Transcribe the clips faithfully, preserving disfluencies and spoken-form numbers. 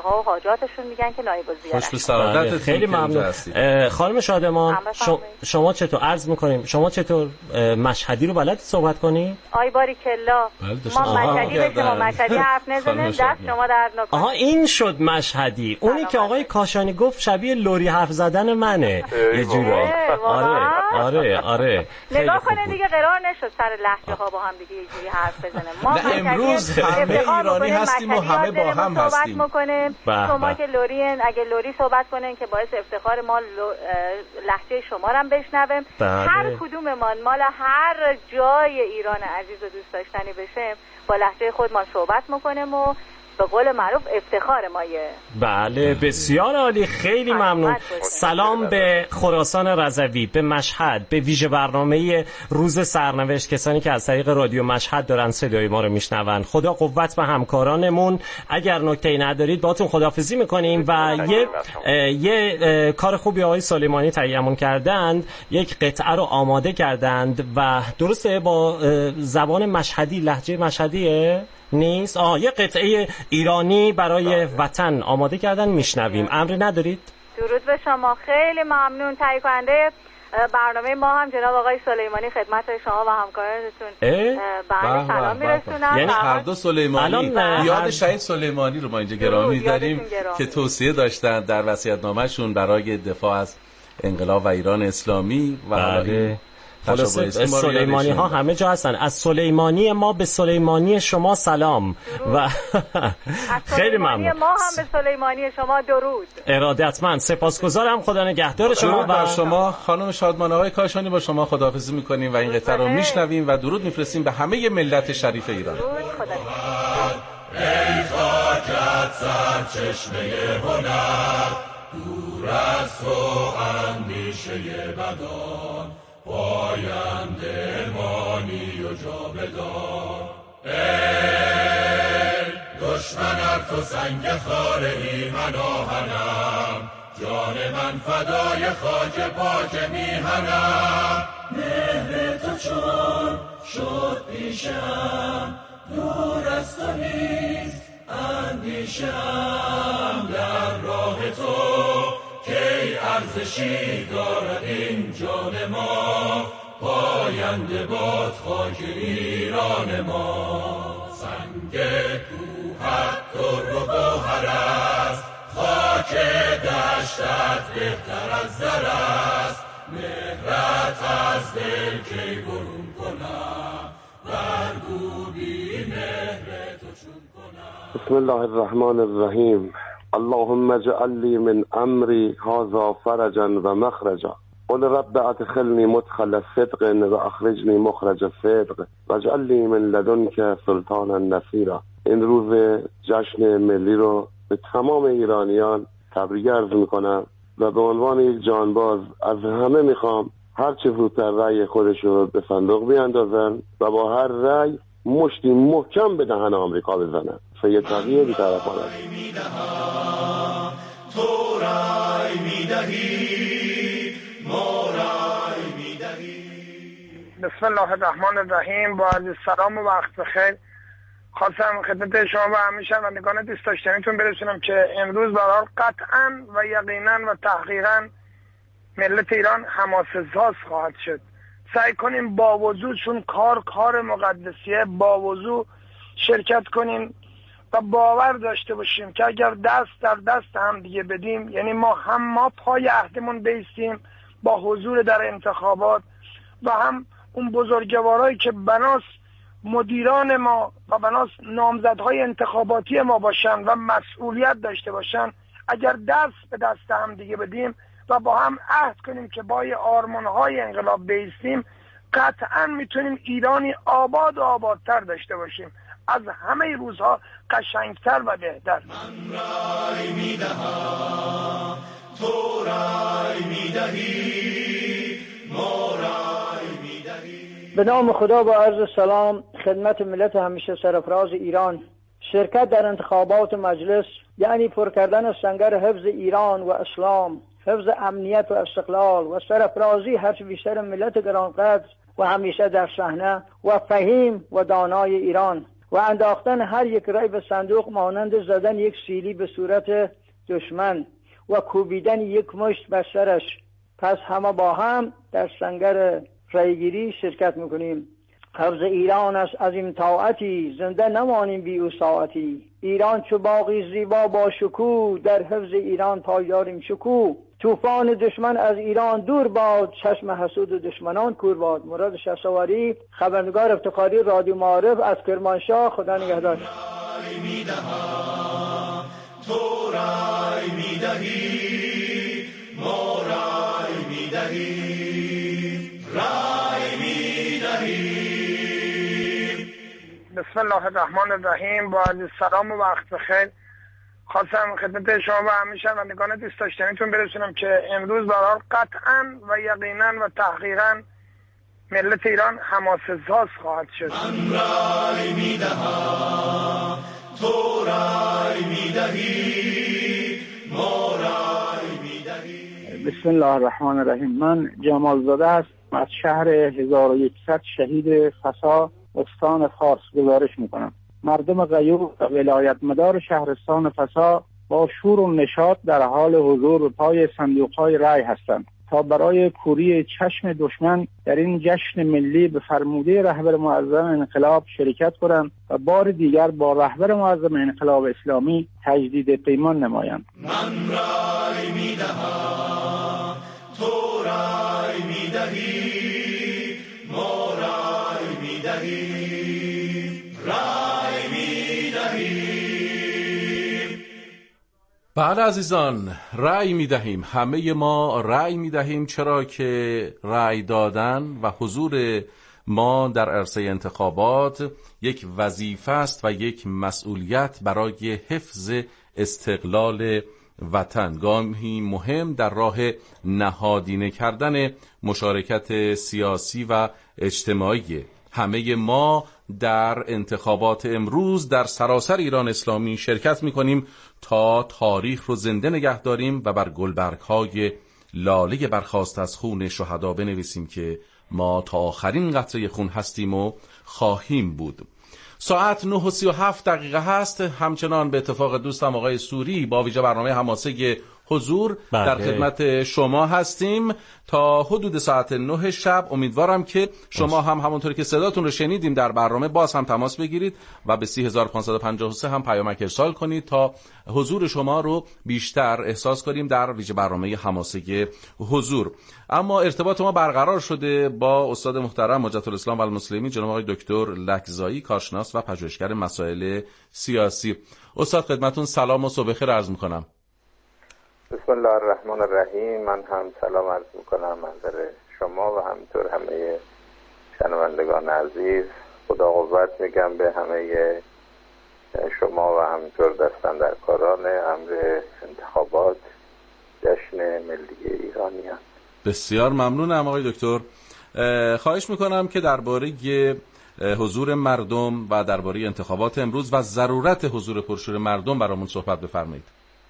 ها و حاجاتشون میگن که نایب الزیارت. خوش به سعادتتون. خیلی ممنون. خانم شادمان شما, شما چطور عرض میکنیم شما چطور مشهدی رو بلد صحبت کنی؟ آی باریکلا ما مشهدی به شما مشهدی حرف نزنیم دست شما درد نکنه. آها این شد مشهدی. اونی که آقای کاشانی گفت شبیه لوری حرف زدن منه یه جوری. آره آره آره نگاه کنه دیگه قرار نشد سر لهجه ها با هم دیگه یه جوری حرف بزنیم. ما امروز همه ایرانی هستیم و همه با هم هستیم. شما که لورین اگه لوری صحبت کنین که باعث افتخار ما لهجه شما رو هم بشنویم. هر کدوممان مال هر جای ایران عزیز و دوست داشتنی بشه با لهجه خودمان صحبت میکنیم و به قول معروف افتخار مایه. بله بسیار عالی. خیلی ممنون. سلام به خراسان رضوی، به مشهد، به ویژه برنامه روز سرنوشت، کسانی که از طریق رادیو مشهد دارن صدای ما رو میشنون. خدا قوت به همکارانمون. اگر نکته‌ای ندارید باهاتون خداحافظی میکنیم و یه یه کار خوبی آقای سلیمانی تهیه‌مون کردند، یک قطعه رو آماده کردند و درسته با زبان مشهدی، لهجه مشهدیه نیست. آه یه قطعه ایرانی برای وطن آماده کردن، میشنویم. امری ندارید؟ درود به شما. خیلی ممنون. تهیه کننده برنامه ما هم جناب آقای سلیمانی خدمت شما و همکارانتون بله سلام میرسونم. یعنی هر دو سلیمانی یاد شهید سلیمانی رو ما اینجا گرامی داریم که توصیه داشتن در وصیت‌نامه‌شون برای دفاع از انقلاب و ایران اسلامی و بله. خلاصه سلیمانی ها همه جا هستن. از سلیمانی ما به سلیمانی شما سلام و خیلی ممنون. ما هم به سلیمانی شما درود. ارادتمند. سپاسگزارم. خدا نگهدار شما. بر شما خانم شادمان. آقای کاشانی با شما خداحافظی میکنیم و این قطعه رو میشنویم و درود میفرستیم به همه ملت شریف ایران. ای خاکت سرچشمه هنر، دور از تو اندیشه بدان، پاینده مانی و جاودان. ای دشمن ار تو سنگ خار ایمن آهنم، جان من فدای خاک پاک میهنم. مهر تو چون شد پیشم، دور از تو نیست اندیشم. در راه تو کی ارزشی دارد این جان ما، پاینده باد خاک ایران ما. سنگ کوهت در و گوهر است، خاک دشتت بهتر از زر است. مهرت از دل کی برون کنم، برگو بی مهر تو چون کنم. بسم الله الرحمن الرحیم. اللهم اجعل لي من امری هذا فرجا و مخرجا، قل رب ادخلني مدخل صدق و اخرجني مخرج صدق واجعل لي من لدنك سلطانا نصيرا. این روز جشن ملی رو به تمام ایرانیان تبریک عرض میکنم و به عنوان یک جانباز از همه میخوام هر چه زودتر رأی خودش رو به صندوق بیاندازن و با هر رأی مشتی محکم به دهن آمریکا بزنن. سید تقیه بی‌طرفانه تو رای میدهی، ما رای میدهی. بسم الله الرحمن الرحیم. با عرض سلام و وقت بخیر خواستم خدمت شما و همه شنوندگان دوست داشتنیتون برسونم که امروز به هر حال قطعا و یقینا و تحقیقا ملت ایران حماسه‌ساز خواهد شد. سعی کنیم با وضوح، چون کار کار مقدسیه، با وضوح شرکت کنیم و باور داشته باشیم که اگر دست در دست هم دیگه بدیم، یعنی ما هم ما پای عهدمون بیستیم با حضور در انتخابات و هم اون بزرگوارایی که بناس مدیران ما و بناس نامزدهای انتخاباتی ما باشن و مسئولیت داشته باشن، اگر دست به دست هم دیگه بدیم و با هم عهد کنیم که با آرمانهای انقلاب بیستیم، قطعا میتونیم ایرانی آباد و آبادتر داشته باشیم، از همه روزها قشنگتر و بهتر. من رای میدهم، تو رای میدهی، ما رای میدهی. به نام خدا با عرض سلام خدمت ملت همیشه سرفراز ایران. شرکت در انتخابات مجلس یعنی پر کردن سنگر حفظ ایران و اسلام، حفظ امنیت و استقلال و سرفرازی هرچه بیشتر ملت گرانقدر و همیشه در صحنه و فهیم و دانای ایران. و انداختن هر یک رای به صندوق مانند زدن یک سیلی به صورت دشمن و کوبیدن یک مشت بر سرش. پس همه با هم در سنگر رایگیری شرکت میکنیم. حفظ ایران است از این طاعتی، زنده نمانیم بی او ساعتی. ایران چو باغی زیبا با شکوه، در حفظ ایران پایداریم شکوه. طوفان دشمن از ایران دور باد، چشم حسود و دشمنان کور باد. مراد شهسواری، خبرنگار افتخاری رادیو معارف از کرمانشاه. خدا نگهدار. رای میدهم تو رای میدهی، ما رای میدهیم، رای میدهیم. بسم الله الرحمن الرحیم. با عرض سلام و وقت بخیر. خواستم خدمت شما و همه شنوندگان دوست داشتنیتون برسونم که امروز برای قطعاً و یقیناً و تحقیقاً ملت ایران حماسه‌ساز خواهد شد. من رای میدهم تو رای میدهی، ما رای میدهی. بسم الله الرحمن الرحیم. من جمال زاده هستم از شهر هزار و یکصد شهید فسا استان فارس گزارش میکنم. مردم غیور و ولایت مدار شهرستان فسا با شور و نشاط در حال حضور به پای صندوق‌های رای هستند تا برای کوری چشم دشمن در این جشن ملی به فرموده رهبر معظم انقلاب شرکت کنند و بار دیگر با رهبر معظم انقلاب اسلامی تجدید پیمان نمایند. من رای میدهم تو رای میدهی، ما رای میدهیم، رای میدهیم. بله عزیزان، رأی میدهیم. همه ما رأی میدهیم، چرا که رأی دادن و حضور ما در عرصه انتخابات یک وظیفه است و یک مسئولیت برای حفظ استقلال وطن، گامی مهم در راه نهادینه کردن مشارکت سیاسی و اجتماعی. همه ما در انتخابات امروز در سراسر ایران اسلامی شرکت می‌کنیم تا تاریخ رو زنده نگه داریم و بر گلبرگ‌های لاله برخاست از خون شهدا بنویسیم که ما تا آخرین قطره خون هستیم و خواهیم بود. ساعت نه و سی و هفت دقیقه هست. همچنان به اتفاق دوستم آقای سوری با ویژه برنامه حماسه حضور بله. در خدمت شما هستیم تا حدود ساعت نه شب. امیدوارم که شما هم همونطوری که صداتون رو شنیدیم در برنامه باز هم تماس بگیرید و به سی هزار و پانصد و پنجاه و سه هم پیامک ارسال کنید تا حضور شما رو بیشتر احساس کنیم در ویژه برنامه حماسه حضور. اما ارتباط ما برقرار شده با استاد محترم حجت الاسلام و المسلمین جناب آقای دکتر لکزایی، کارشناس و پژوهشگر مسائل سیاسی. استاد خدمتون سلام و صبح بخیر عرض می‌کنم. بسم الله الرحمن الرحیم. من هم سلام عرض میکنم منظر شما و همینطور همه شنوندگان عزیز. خدا قوت میگم به همه شما و همینطور دستاندرکاران امر انتخابات جشن ملی ایرانیان. بسیار ممنونم آقای دکتر. خواهش میکنم که درباره حضور مردم و درباره انتخابات امروز و ضرورت حضور پرشور مردم برامون صحبت بفرمایید.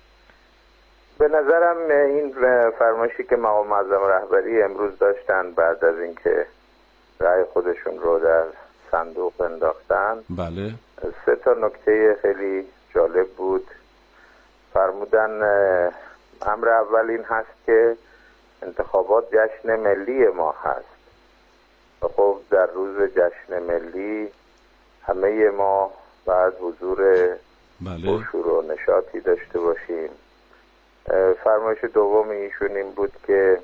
به نظرم این فرمایشی که مقام معظم رهبری امروز داشتن بعد از اینکه رأی خودشون رو در صندوق انداختن، بله، سه تا نکته خیلی جالب بود. فرمودن امر اول این هست که انتخابات جشن ملی ما هست و خب در روز جشن ملی همه ما باید حضور بله. پرشور و نشاطی داشته باشیم. فرمایش دوم ایشون این بود که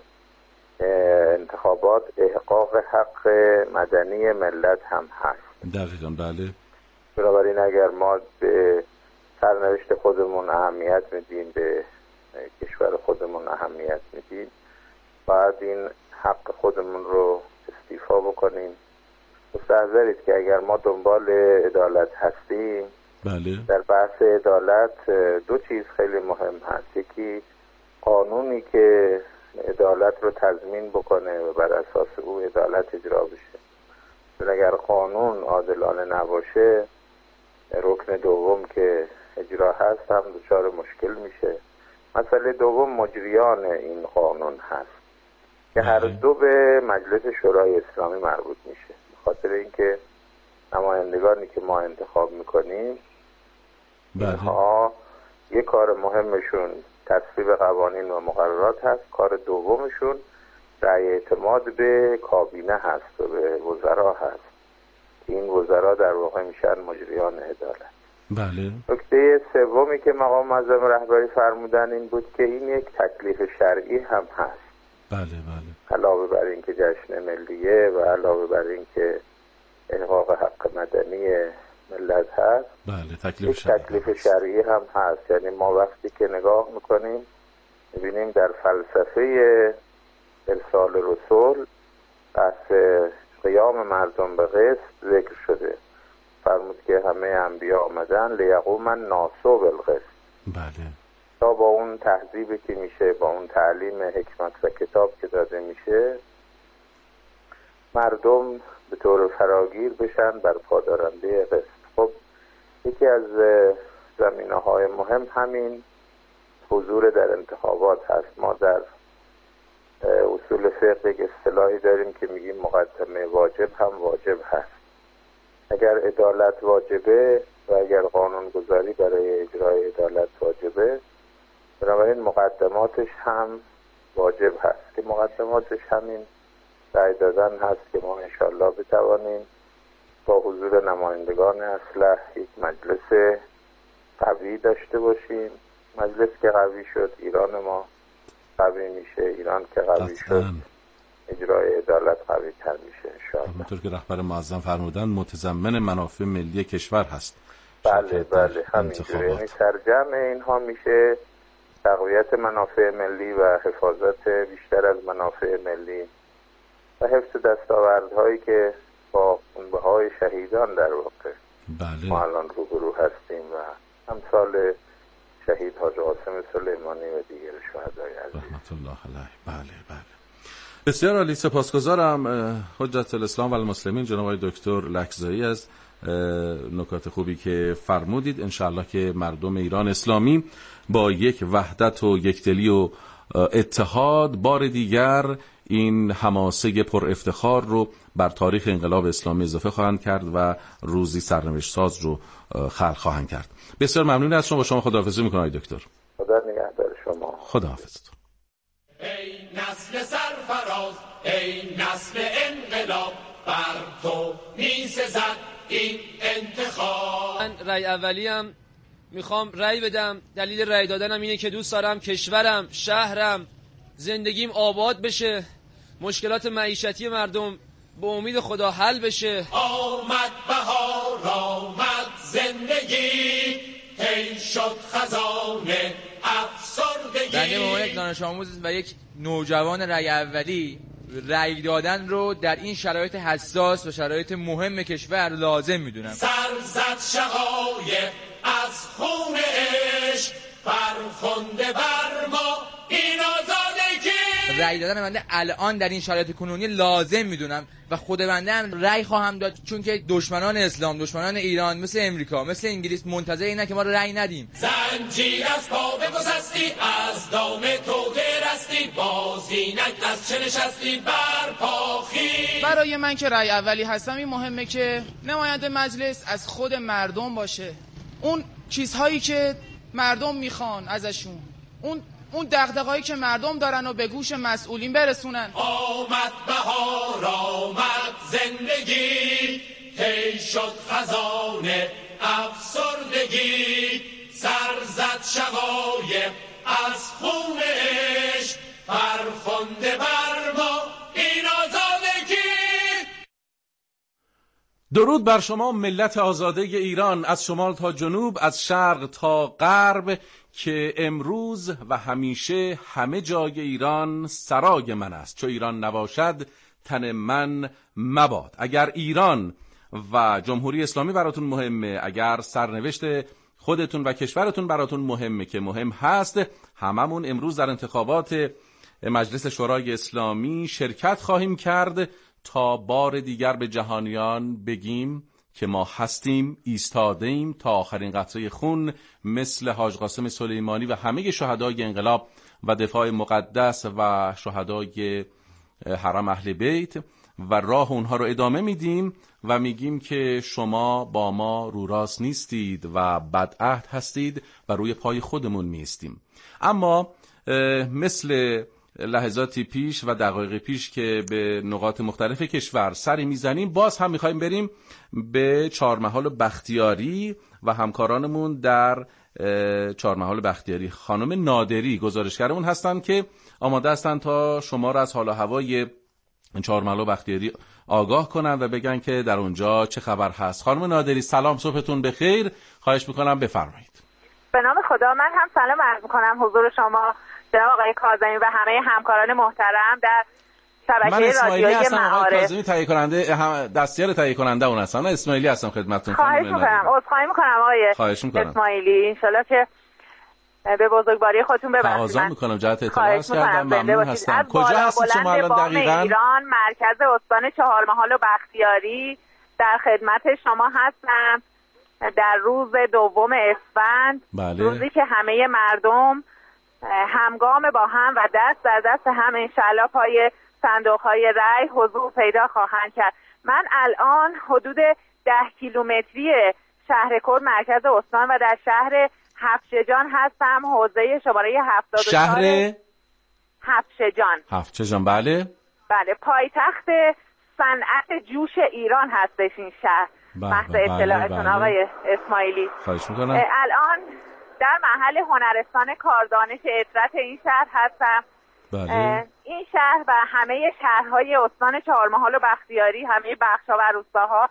انتخابات احقاق حق مدنی ملت هم هست. دقیقاً بله. بنابراین اگر ما به سرنوشت خودمون اهمیت میدیم، به کشور خودمون اهمیت میدیم، باید این حق خودمون رو استیفا بکنیم. مستحضرید که اگر ما دنبال عدالت هستیم، بله. در بحث عدالت دو چیز خیلی مهم هست. یکی قانونی که عدالت رو تضمین بکنه و بر اساس او عدالت اجرا بشه. چون اگر قانون عادلانه نباشه، رکن دوم که اجرا هست هم دچار مشکل میشه. مسئله دوم مجریان این قانون هست که هر دو به مجلس شورای اسلامی مربوط میشه. به خاطر اینکه نمایندگانی که ما انتخاب میکنیم بله. اینها یک کار مهمشون تصویب قوانین و مقررات هست، کار دومشون رأی اعتماد به کابینه هست و به وزرا هست. این وزرا در واقع میشن مجریان عدالت. بله. نکته سومی که مقام معظم رهبری فرمودن این بود که این یک تکلیف شرعی هم هست. بله بله. علاوه بر این که جشن ملیه و علاوه بر این که احقاق حق مدنی ملت هست، بله تکلیف شرعی. تکلیف شرعی هم هست. یعنی ما وقتی که نگاه میکنیم میبینیم در فلسفه ارسال رسول بحث قیام مردم به قسط ذکر شده. فرمود که همه انبیا آمدن لیقوم الناس بالقسط. بله. تا با اون تهذیبی که میشه، با اون تعلیم حکمت و کتاب که داده میشه، مردم به طور فراگیر بشن بر پادارنده قسط. خب یکی از زمینه‌های مهم همین حضور در انتخابات هست. ما در اصول فقه یک اصطلاحی داریم که میگیم مقدمه واجب هم واجب هست. اگر عدالت واجبه و اگر قانون گذاری برای اجرای عدالت واجبه، بنابراین مقدماتش هم واجب هست که مقدماتش همین رأی دادن هست که ما انشالله بتوانیم با حضور نمایندگان اصلح یک مجلس قوی داشته باشیم. مجلس که قوی شد ایران ما قوی میشه، ایران که قوی شد اجرای عدالت قوی تر میشه انشاءالله. همونطور که رهبر معظم فرمودن متضمن منافع ملی کشور هست. بله بله همینجوره. یعنی سرجمع اینها میشه تقویت منافع ملی و حفاظت بیشتر از منافع ملی و حفظ دستاوردهایی که با خونبهای شهیدان در واقع بله. ما الان روبرو هستیم و امثال شهید حاج قاسم سلیمانی و دیگر شهدای عزیز رحمت الله علیه. بله بله. بسیار عالی، سپاسگزارم حجت الاسلام و المسلمین جناب آقای دکتر لکزایی از نکات خوبی که فرمودید. انشاءالله که مردم ایران اسلامی با یک وحدت و یکدلی و اتحاد بار دیگر این حماسه پر افتخار رو بر تاریخ انقلاب اسلامی اضافه خواهند کرد و روزی سرنوشت ساز رو خلق خواهند کرد. بسیار ممنون از شما. با شما خداحافظی میکنم آقای دکتر. خدا نگهدار شما. خداحافظتون. ای نسل سرفراز، ای نسل انقلاب، بر تو میسزد این انتخاب. من رأی اولیم میخوام رأی بدم. دلیل رأی دادنم اینه که دوست دارم کشورم، شهرم، زندگیم آباد بشه، مشکلات معیشتی مردم به امید خدا حل بشه. آمد بهار، آمد زندگی، هی شد خزانه افسردگی. بنده به عنوان یک دانش آموز و یک نوجوان رأی اولی رأی دادن رو در این شرایط حساس و شرایط مهم کشور لازم میدونم. سرزد شقایق از خون عشق، فرخنده بر ما این آزادگی. رأی دادن بنده الان در این شرایط کنونی لازم میدونم و خود بنده هم رأی خواهم داد، چون که دشمنان اسلام، دشمنان ایران مثل امریکا، مثل انگلیس منتظر اینه که ما رأی ندیم. زنجیر از پا بگسستی، از دام تو گرستی، بازینک از چه نشستی بر پاخی. برای من که رأی اولی هستم این مهمه که نماینده مجلس از خود مردم باشه. اون چیزهایی که مردم میخوان ازشون، اون اون دغدغه‌ای که مردم دارن و به گوش مسئولین برسونن. آمد بهار، آمد زندگی، هی شد خزانه افسردگی. سرزد شقایق از خون عشق، فرخنده بر ما این آزادگی. درود بر شما ملت آزاده ایران، از شمال تا جنوب، از شرق تا غرب، که امروز و همیشه همه جای ایران سرای من است. چو ایران نباشد تن من مباد. اگر ایران و جمهوری اسلامی براتون مهمه، اگر سرنوشت خودتون و کشورتون براتون مهمه که مهم هست، هممون امروز در انتخابات مجلس شورای اسلامی شرکت خواهیم کرد تا بار دیگر به جهانیان بگیم که ما هستیم، ایستاده‌ایم تا آخرین قطره خون، مثل حاج قاسم سلیمانی و همه شهدای انقلاب و دفاع مقدس و شهدای حرم اهل بیت و راه اونها رو ادامه میدیم و میگیم که شما با ما رو راست نیستید و بدعهد هستید و روی پای خودمون میستیم. اما مثل لحظاتی پیش و دقایق پیش که به نقاط مختلف کشور سری میزنیم، باز هم میخوایم بریم به چهارمحال بختیاری و همکارانمون در چهارمحال بختیاری. خانم نادری گزارشگرمون هستن که آماده هستن تا شما را از حال و هوای چهارمحال بختیاری آگاه کنن و بگن که در اونجا چه خبر هست. خانم نادری سلام، صبحتون بخیر. خواهش میکنم بفرمایید. به نام خدا. من هم سلام عرض میکنم حضور شما جناب آقای کاظمی و همه همکاران محترم در شبکه رادیویی معارف. من آقای کاظمی تهیه کننده دستیار تهیه کننده اون هستم. من اسماعیلی هستم خدمتتون. خواهش میکنم. عذرخواهی میکنم آقای خواهش میکنم. اسماعیلی، ان شاءالله که به بزرگواری خودتون ببخشید. تقاضا میکنم جهت اطلاعات کردم. ممنون هستم. کجا هستید شما الان دقیقاً؟ ایران، مرکز استان چهارمحال و بختیاری در خدمت شما هستم در روز دوم اسفند. بله. روزی که همه مردم همگام با هم و دست در دست هم انشالله پای صندوق‌های رای حضور پیدا خواهند کرد. من الان حدود ده کیلومتری شهرکرد مرکز استان و در شهر هفتشجان هستم، حوزه شماره هفتاد و چهار. شهر هفتشجان. هفتشجان بله. بله، پایتخت صنعت جوش ایران هستش این شهر. محض اطلاعتون بله. آقای اسماعیلی. خواهش میکنم. الان در محل هنرستان کاردانش اطرت این شهر هستم. بله. این شهر و همه شهرهای استان چهارمحال و بختیاری، همه بخش‌ها و روستاها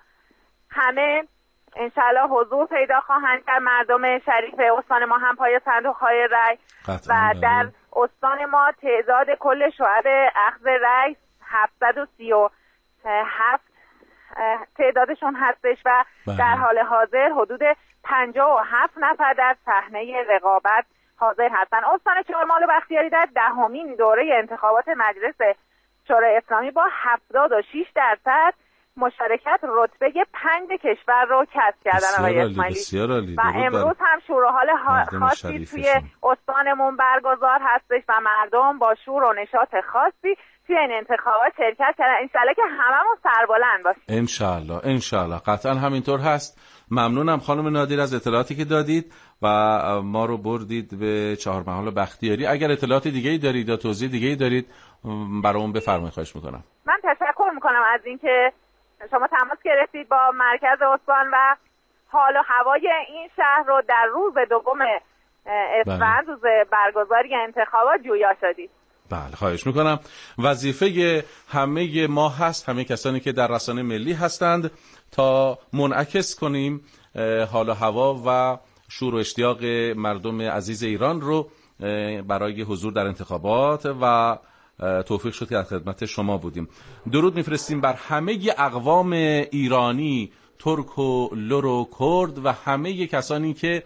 همه انشالله حضور پیدا خواهند کرد. مردم شریف استان ما هم پای صندوق‌های رای و در استان ما تعداد کل شعب اخذ رای هفتصد و سی و هفت تعدادشون هستش و بله. در حال حاضر حدود پنجاه و هفت نفر در صحنه رقابت حاضر هستند. استان چهارمحال و بختیاری در دهمین دوره انتخابات مجلس شورای اسلامی با هفتاد و شش درصد مشارکت رتبه پنج کشور رو کسب کردن آقای اسماعیلی. و امروز هم شور و حال خاصی توی استانمون برگزار هستش و مردم با شور و نشاط خاصی توی این انتخابات شرکت کردن. انشالله که هممون سربلند باشیم. انشالله انشالله قطعا همینطور هست. ممنونم خانم نادر از اطلاعاتی که دادید و ما رو بردید به چهارمحال بختیاری. اگر اطلاعات دیگه‌ای دارید یا توضیح دیگه‌ای دارید برامون بفرمایید. خواهش میکنم. من تشکر میکنم از اینکه شما تماس گرفتید با مرکز استان و حال و هوای این شهر رو در روز دوم اسفند روز برگزاری انتخابات جویا شدید. بله خواهش میکنم. وظیفه همه ما هست، همه کسانی که در رسانه ملی هستند، تا منعکس کنیم حال و هوا و شور و اشتیاق مردم عزیز ایران رو برای حضور در انتخابات و توفیق شد که در خدمت شما بودیم. درود میفرستیم بر همه اقوام ایرانی، ترک و لر و کرد و همه کسانی که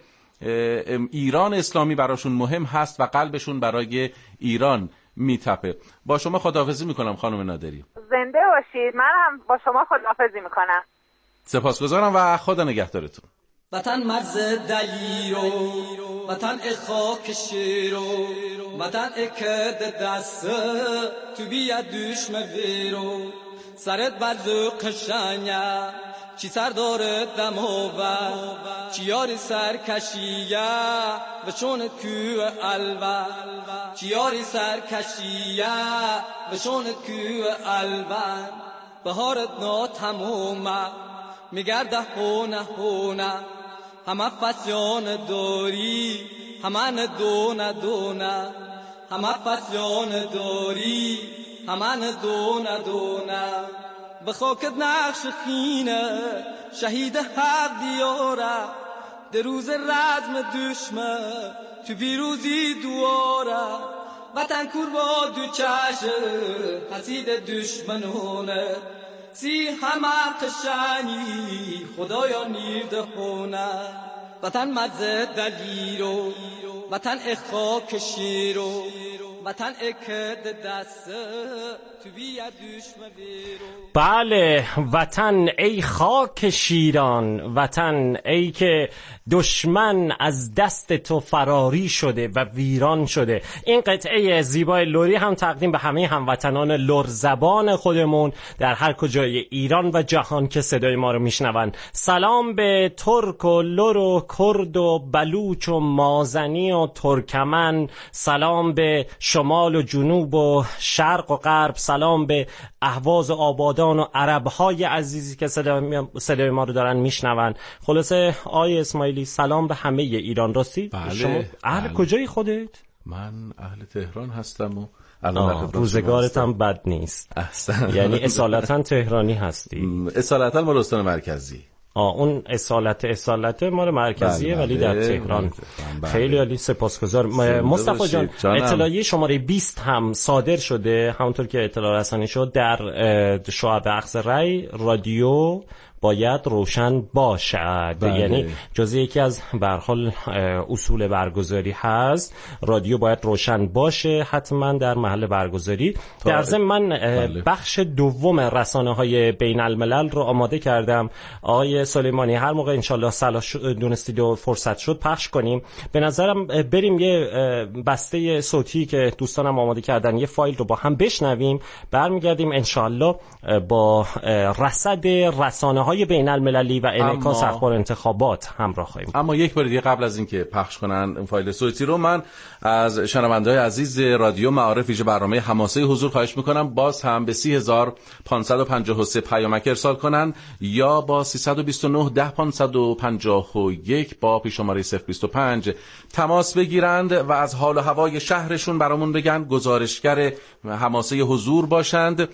ایران اسلامی براشون مهم هست و قلبشون برای ایران میتپه. با شما خداحافظی میکنم خانم نادری. زنده باشید. من هم با شما خداحافظی میکنم. سپاسگزارم و خدا نگهدارتون. وطن مرز دلیرو، وطن خاک شیرو، وطن اکد دست تو بیا دوش مویرو، سرت برزو قشنگه چی سر داره دموه چی یاری سرکشیه و چون کو الوه چی یاری سرکشیه و چون کو الوه بهارت نا تمومه میگرده هونه هونه همه فسیان داری همه دونه دونه همه فسیان داری همه دونه دونه به خاکت نقش خینه شهید حق دیاره در روز رزم دشمن تو بیروزی دواره وطن کور با دو چشم حسید دشمنونه سی همه قشنگی خدایا نیرده هونه وطن مزه دلیرو وطن اخاک شیرو وطن اکد دست تو بیا دشمن بیرو. بله وطن ای خاک شیران، وطن ای که دشمن از دست تو فراری شده و ویران شده. این قطعه زیبای لری هم تقدیم به همه هموطنان لر زبان خودمون در هر کجای ایران و جهان که صدای ما رو میشنون. سلام به ترک و لر و کرد و بلوچ و مازنی و ترکمن، سلام به شمال و جنوب و شرق و غرب، سلام به اهواز و آبادان و عربهای عزیزی که صدای, صدای ما رو دارن میشنون. خلاصه آی اسماعیلی سلام به همه ایران. راستی بله، شما اهل بله. کجایی خودت؟ من اهل تهران هستم و روزگارت هم بد نیست. احسن. یعنی اصالتا تهرانی هستی؟ اصالتا مال استان مرکزی. آه اون اصالت اصالت مال مرکزیه بله، ولی در تهران. بله. خیلی عالی، سپاسگزار. مصطفی جان اطلاعیه شماره بیست هم صادر شده، همونطور که اطلاع رسانی شد در شعب اخذ رأی رادیو باید روشن باشد. بله. یعنی جزء یکی از به هر حال اصول برگزاری هست، رادیو باید روشن باشه حتما در محل برگزاری. در ضمن من بله. بخش دوم رسانه‌های بین الملل رو آماده کردم. آقای سلیمانی هر موقع انشالله صلاح دونستید و فرصت شد پخش کنیم. به نظرم بریم یه بسته صوتی که دوستانم آماده کردن یه فایل رو با هم بشنویم، برمیگردیم انشالله با رصد رسانه های بین المللی و انعکاس اخبار انتخابات همراه خواهیم. اما یک بار دیگه قبل از اینکه پخش کنن این فایل صوتی رو، من از شنونده‌های عزیز رادیو معارف ویژه برنامه حماسه حضور خواهش میکنم باز هم به سی هزار پانصد و پنجاه و سه پیامک ارسال کنن یا با سیصد و بیست و نه ده پانصد و پنجاه و یک با پیش شماره صفر بیست و پنج تماس بگیرند و از حال و هوای شهرشون برامون بگن، گزارشگر حماسه حضور باشند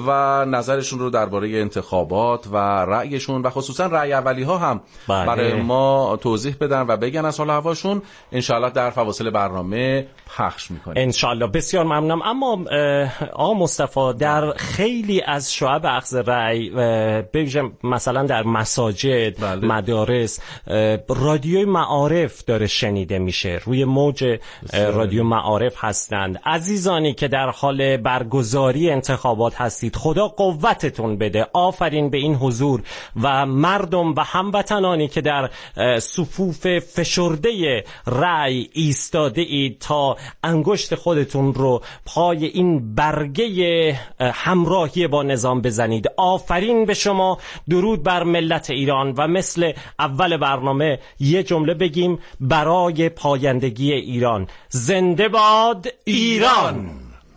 و نظرشون رو درباره انتخابات و رأیشون و خصوصا رأی اولی ها هم بله. برای ما توضیح بدن و بگن از حال هواشون. انشالله در فواصل برنامه پخش میکنیم انشالله. بسیار ممنونم. اما آقا مصطفی در خیلی از شعب اخذ رأی ببینم مثلا در مساجد بله. مدارس رادیوی معارف داره شنیده میشه، روی موج رادیو معارف هستند. عزیزانی که در حال برگزاری انتخابات هستید خدا قوتتون بده، آفرین به این حضور و مردم و هموطنانی که در صفوف فشرده رأی ایستاده اید تا انگشت خودتون رو پای این برگه همراهی با نظام بزنید. آفرین به شما، درود بر ملت ایران و مثل اول برنامه یه جمله بگیم برای پایندگی ایران. زنده باد ایران.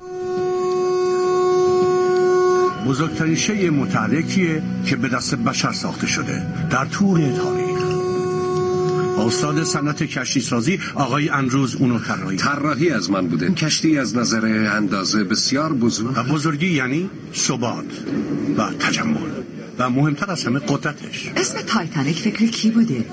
بزرگترین شیء متحرکیه که به دست بشر ساخته شده در طول تاریخ. استاد صنعت کشتی سازی آقای اندروز اونو طراحی طراحی از من بوده. کشتی از نظر اندازه بسیار بزرگ و بزرگی یعنی ثبات و تجمل و مهمتر از همه قدرتش. اسم تایتانیک فکر کی بوده؟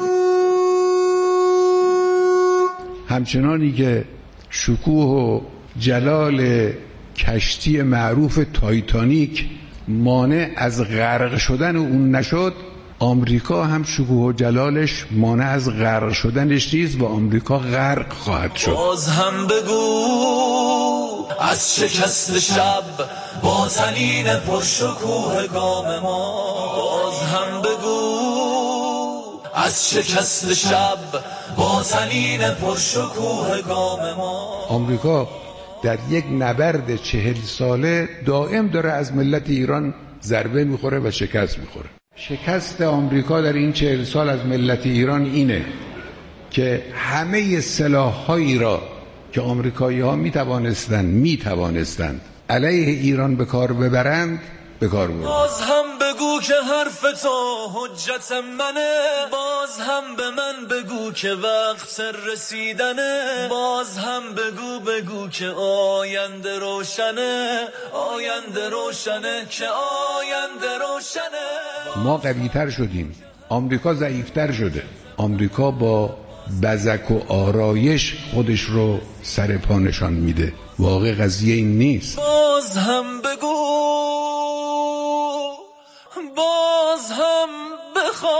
همچنانی که شکوه و جلال کشتی معروف تایتانیک مانع از غرق شدن اون نشد، آمریکا هم شکوه و جلالش مانع از غرق شدنش نیست و آمریکا غرق خواهد شد. باز هم بگو از شکست شب با تنین پرشکوه گام ما، باز هم بگو از شکست شب با تنین پرشکوه گام ما. آمریکا در یک نبرد چهل ساله دائم داره از ملت ایران ضربه میخوره و شکست میخوره. شکست آمریکا در این چهل سال از ملت ایران اینه که همه سلاح‌هایی را که آمریکایی‌ها میتوانستند میتوانستند علیه ایران به کار ببرند به کار بردند. باز هم بگو که حرف تو حجت منه، باز هم به من بگو که وقت رسیدنه، باز هم بگو بگو که آینده روشنه، آینده روشنه که آینده روشنه. ما قوی‌تر شدیم، آمریکا ضعیف‌تر شده. آمریکا با بزک و آرایش خودش رو سر پا نشان میده. واقع قضیه این نیست. باز هم بگو، باز هم بخوان،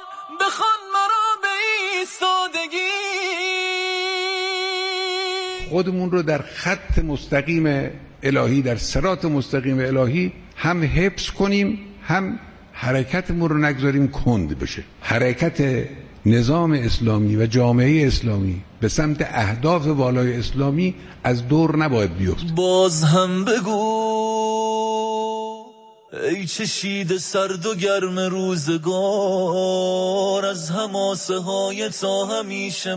بخوان مرا به ایستادگی. خودمون رو در خط مستقیم الهی، در صراط مستقیم الهی هم حفظ کنیم، هم حرکتمون رو نگذاریم کند بشه. حرکت نظام اسلامی و جامعه اسلامی به سمت اهداف والای اسلامی از دور نباید بیفت. باز هم بگو ای چشید سرد و گرم روزگار، از حماسه های تا همیشه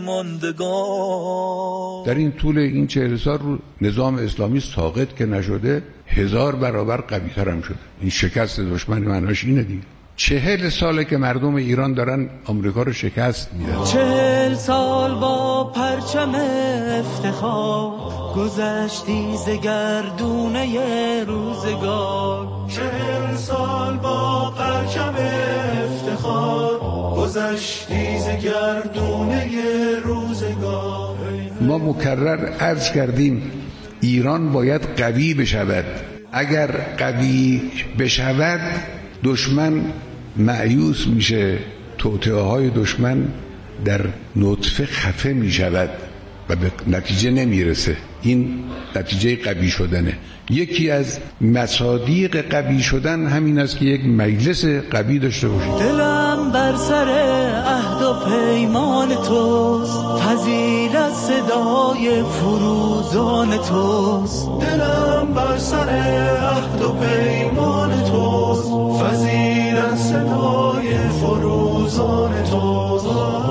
ماندگار. در این طول این چهل سال رو نظام اسلامی ساقط که نشده، هزار برابر قوی تر هم شده. این شکست دشمن معناش اینه دیگه. چهل ساله که مردم ایران دارن آمریکا رو شکست میدن. چهل سال با پرچم افتخار گذشتی ز گردونه روزگار. چهل سال با پرچم افتخار گذشتی ز گردونه روزگار. ما مکرر عرض کردیم ایران باید قوی بشود. اگر قوی بشود دشمن مایوس میشه، توطئه های دشمن در نطفه خفه میشود و به نتیجه نمیرسه. این نتیجه قوی شدنه. یکی از مصادیق قوی شدن همین است که یک مجلس قوی داشته باشید. دلم بر سر عهد و پیمان توست، فضیل از صدای فروزان توست. دلم بر سر عهد و پیمان توست، فضیل از صدای فروزان توست.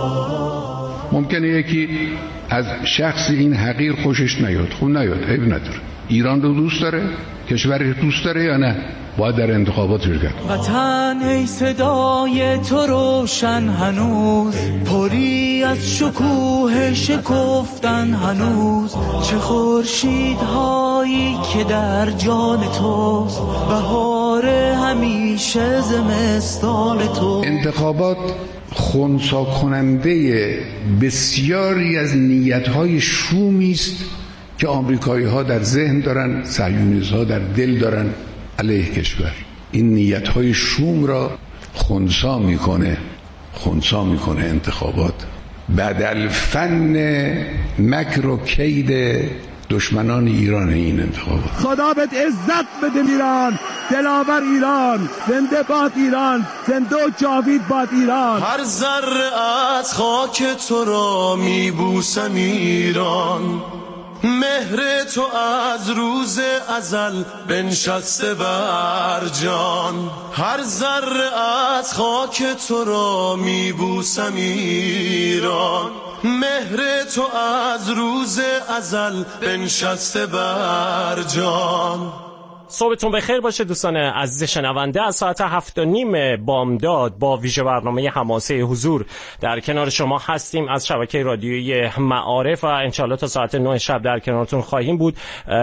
ممکنه یکی از شخص این حقیر خوشش نیاد، خب نیاد، عیب نداره. ایران رو دوست داره، کشور دوست داره یا نه؟ باید در انتخابات شرکت. وطن ای صدای تو روشن هنوز، پری از شکوه شکفتن هنوز. چه خورشیدهایی که در جان توست، بهار همیشه زمستان تو. انتخابات خنثی کننده بسیاری از نیت‌های شومی است که آمریکایی‌ها در ذهن دارن، صهیونیست‌ها در دل دارن علیه کشور. این نیت‌های شوم را خنثی میکنه خنثی میکنه انتخابات. بدل فن مکر و کید دشمنان ایران این انتخابات. خدا بهت عزت بده ایران، دلاور ایران، زنده باد ایران، زنده و جاوید باد ایران. هر ذره از خاک تو را میبوسم ایران، مهر تو از روز ازل بنشسته بر جان. هر ذره از خاک تو را میبوسم ایران، مهر تو از روز ازل بنشسته بر جان. صبحتون بخیر باشه دوستان عزیز شنونده. از ساعت هفت و نیم بامداد با ویژه برنامه حماسه حضور در کنار شما هستیم از شبکه رادیویی معارف و انشالله تا ساعت نه شب در کنارتون خواهیم بود.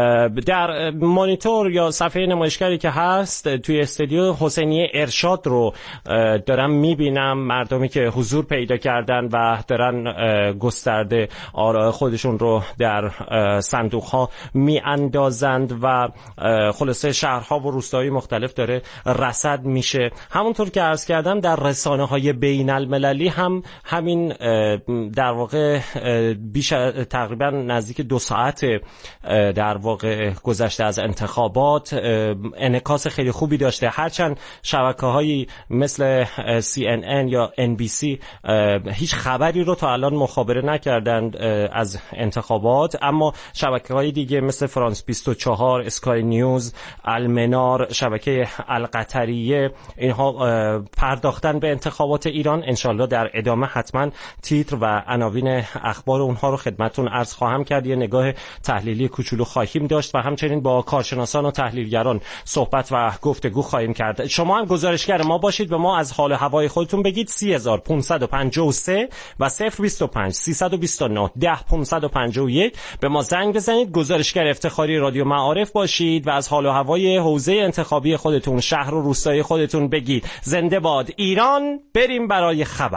در مانیتور یا صفحه نمایشگری که هست توی استودیو حسینی ارشاد رو دارم میبینم، مردمی که حضور پیدا کردن و دارن گسترده آراء خودشون رو در صندوق ها میاندازند و خلاص شهرها و روستاهای مختلف داره رصد میشه. همونطور که عرض کردم در رسانه های بین المللی هم همین در واقع بیش تقریبا نزدیک دو ساعت در واقع گذشته از انتخابات انعکاس خیلی خوبی داشته. هرچند شبکه‌هایی مثل سی ان ان یا ان بی سی هیچ خبری رو تا الان مخابره نکردند از انتخابات، اما شبکه‌های دیگه مثل فرانس بیست و چهار، اسکای نیوز، المنار، شبکه القطریه، اینها پرداختن به انتخابات ایران. انشالله در ادامه حتما تیتر و عناوین اخبار اونها رو خدمتون عرض خواهم کرد. یه نگاه تحلیلی کوچولو خواهیم داشت و همچنین با کارشناسان و تحلیلگران صحبت و گفتگو خواهیم کرد. شما هم گزارشگر ما باشید، به ما از حال و هوای خودتون بگید. سی هزار و پانصد و پنجاه و سه و صفر بیست و پنج سیصد و بیست و نه ده پانصد و پنجاه و یک به ما زنگ بزنید. گزارشگر افتخاری رادیو معارف باشید و از حال و هوای حوزه انتخابی خودتون، شهر و روستای خودتون بگید. زنده باد ایران. بریم برای خبر.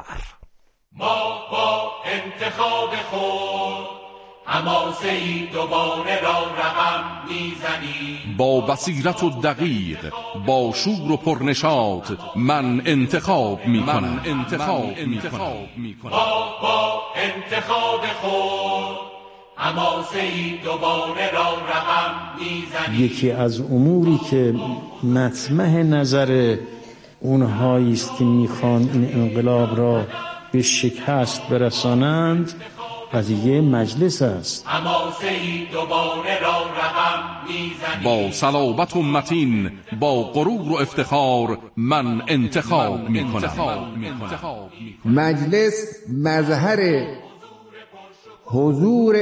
ما با انتخاب خود حماسه‌ای دوباره را رقم میزنیم. با بصیرت و دقیق، با شور و پرنشاط، من انتخاب میکنم. من انتخاب میکنم. ما با انتخاب خود حماسه‌ای دوباره را رقم میزنیم. یکی از اموری که مطمح نظر اونهایی است که میخوان این انقلاب را به شکست برسانند قضیه مجلس است. حماسه‌ای دوباره را رقم میزنیم. با صلابت و متین، با غرور و افتخار من انتخاب میکنم. مجلس مظهر حضور